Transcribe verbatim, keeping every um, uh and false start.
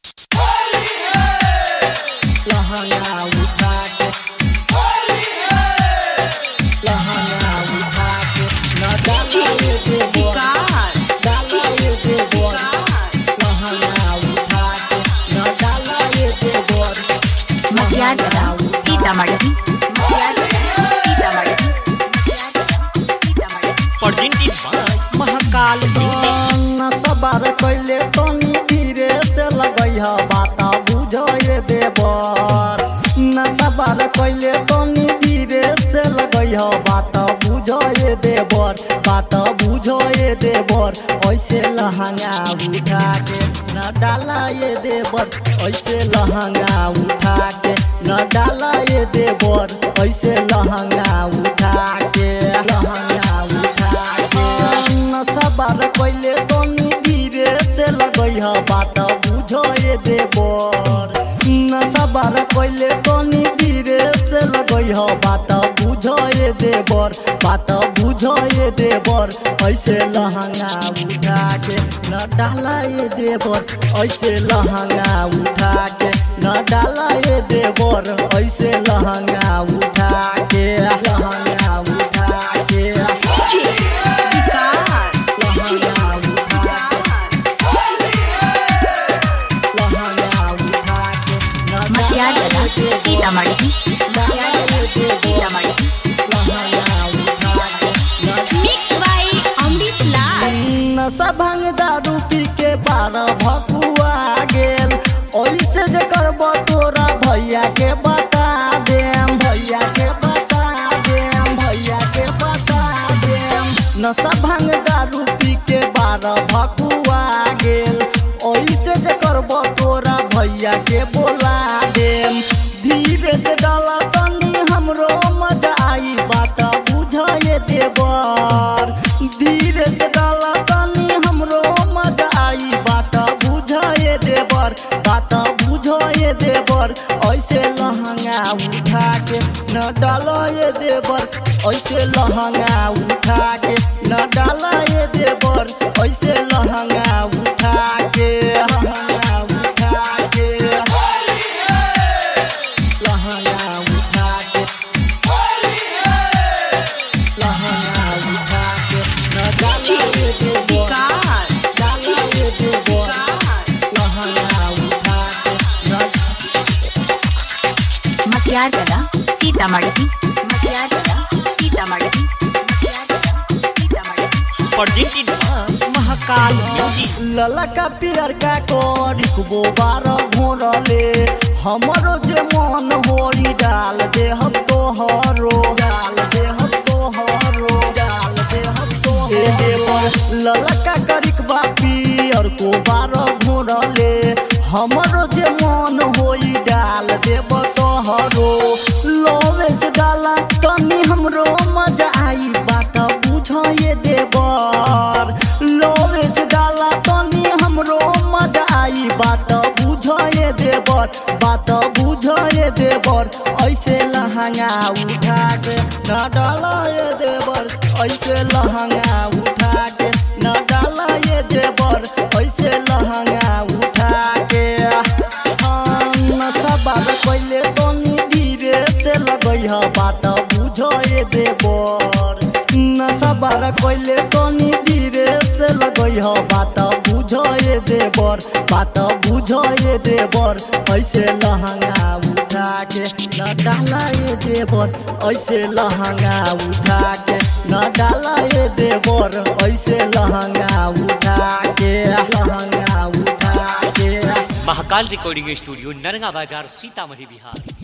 लहंगा उठा के लहंगा उठा के न डाला ये देवर डाला ये देवर लहंगा उठा के न डाला ये देवर Matiyagarh Sitamarhi Sitamarhi presented by Mahakal music. सवार कैले तनी धीरे से लगैहा बात बुझो ये देवर न सवार कैले तनी धीरे से लगैहा बात बुझो ये देवर बात बुझो ये देवर ऐसे लहंगा उठा के न डाला ये देवर ऐसे लहंगा उठा के न डाला ये देवर ऐसे लहंगा उठा के लहंगा उठा के न सवार कैले तनी धीरे से लगैहा बात बुझो ये देवर न सवार कैले तनी धीरे से लगैहा बात बुझो ये देवर बात बुझो ये देवर ऐसे लहंगा उठा के न डाला ये देवर ऐसे लहंगा उठा के न डाला ये देवर ऐसे लहंगा उठा के लहंगा उठा के लहंगा उठा लहंगा उठा के न मटियागढ़ सीतामढ़ी सीतामढ़ी मिक्स बाय अमरीश लाल नशा भांग दारू पी के बारह भकुआ गेल ऐसे जे करब तोरा भैया के बता देम भैया के बता देम भैया के बता देम नशा भांग दारू पी के बारह भकुआ गेल ऐसे जे करब तोरा भैया के बोला देम धीरे से डाला तनी हमरो मजा आई बात बुझो ये देवर धीरे से डाला तनी हमरो मजा आई बात बुझो ये देवर बात बुझो ये देवर ऐसे लहंगा उठा के न डालो ये देवर ऐसे लहंगा उठा के न डाला ये देवर ऐसे लहंगा उठा के लहंगा उठा के लहंगा उठा के लहंगा उठा के न डाला ये देवर डाला ये देवर लहंगा उठा के न Matiyagarh Sitamarhi Matiyagarh Sitamarhi presented by Mahakal music. ललका पियर का करिकबो बारह घोरले हमरो जे मन होरी डाल दे हम तोहरो डाल दे हम तोहरो डाल दे हम तोहरो ललका करिकबा पियर को बारह घोरले हमरो जे मन होई डाल देब तोहरो लोवे से डाला तनी हमरो मजा आई बात बुझो ये देवर लोवे से डाला तनी हमरो मजा आई बात बुझो ये देवर बात बुझो ये देवर ऐसे लहंगा उठा के न डाला ये देवर ऐसे लहंगा उठा के न डाला ये देवर ऐसे लहंगा उठा के सवार कैले तनी धीरे से लगैहा बात बुझो ये देवर न सवार कैले तनी धीरे से लगैहा बात बुझो ये देवर बात बुझो ये देवर ऐसे लहंगा उठा के न डाला ये देवर ऐसे लहंगा उठा के न डाला ये देवर ऐसे लहंगा उठा के लहंगा उठा के महाकाल रिकॉर्डिंग स्टूडियो नरंगा बाजार सीतामढ़ी बिहार।